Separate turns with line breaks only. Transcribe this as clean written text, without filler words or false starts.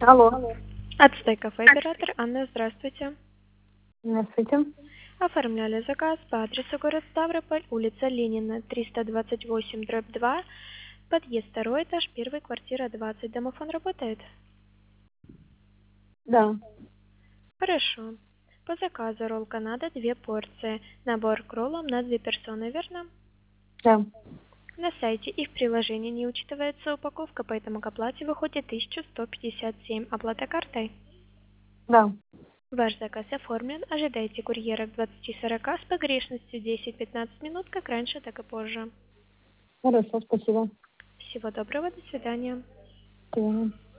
Алло,
Отстой кафе оператор Анна, здравствуйте.
здравствуйте.
Оформляли заказ по адресу город Ставрополь, улица Ленина, 328, дробь 2, подъезд, второй этаж, первый, квартира 20. Домофон работает?
Да,
Хорошо. По заказу ролл Канада 2 порции, набор к роллам на 2 персоны, верно?
да,
На сайте и в приложении не учитывается упаковка, поэтому к оплате выходит 1157. Оплата картой.
да.
Ваш заказ оформлен. Ожидайте курьера к 20:40 с погрешностью 10-15 минут, как раньше, так и позже.
Хорошо, спасибо.
Всего доброго, до свидания.
До свидания.